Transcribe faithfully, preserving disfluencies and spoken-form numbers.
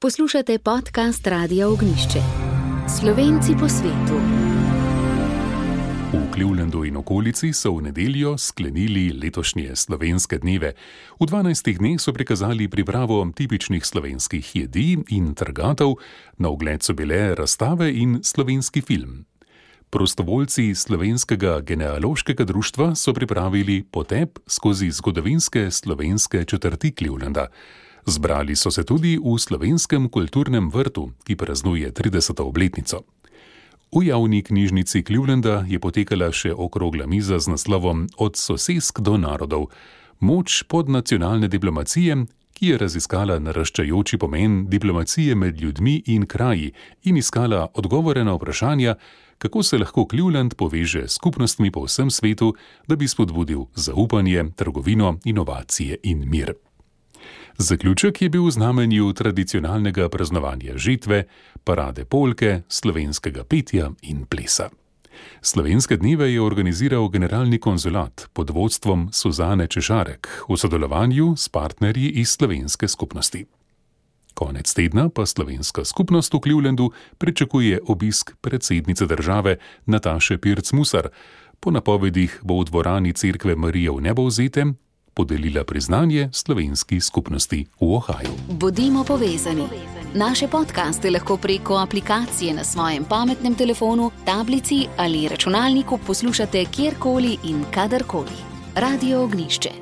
Poslušate podcast Radia Ognjišče. Slovenci po svetu. V Clevelandu in okolici so v nedeljo sklenili letošnje slovenske dneve. V dvanajstih dneh so prikazali pripravo tipičnih slovenskih jedi in trgatov, na ogled so bile razstave in slovenski film. Prostovoljci Slovenskega genealoškega društva so pripravili potep skozi zgodovinske slovenske četrti Clevelanda. Zbrali so se tudi v Slovenskem kulturnem vrtu, ki praznuje trideseto obletnico. V javni knjižnici Clevelanda je potekala še okrogla miza z naslovom Od sosesk do narodov. Moč podnacionalne diplomacije, ki je raziskala naraščajoči pomen diplomacije med ljudmi in kraji in iskala odgovore na vprašanja, kako se lahko Cleveland poveže s skupnostmi po vsem svetu, da bi spodbudil zaupanje, trgovino, inovacije in mir. Zaključek je bil v znamenju tradicionalnega praznovanja žetve, parade polke, slovenskega petja in plesa. Slovenske dneve je organiziral generalni konzulat pod vodstvom Suzane Češarek v sodelovanju s partnerji iz slovenske skupnosti. Konec tedna pa slovenska skupnost v Clevelandu pričakuje obisk predsednice države Nataše Pirc Musar. Po napovedih bo v dvorani cerkve Marije v Nebovzetem podelila priznanje slovenski skupnosti v Ohaju. Bodimo povezani. Naše podcaste lahko preko aplikacije na svojem pametnem telefonu, tablici ali računalniku poslušate kjerkoli in kadarkoli. Radio Ognjišče.